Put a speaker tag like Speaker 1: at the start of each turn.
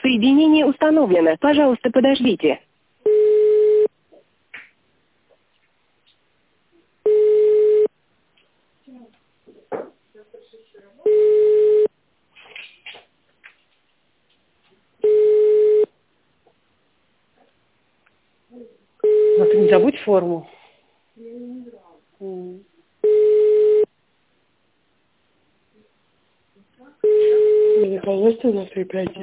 Speaker 1: Соединение установлено. Пожалуйста, подождите.
Speaker 2: А ты не забудь форму. Мне кажется, завтра опять.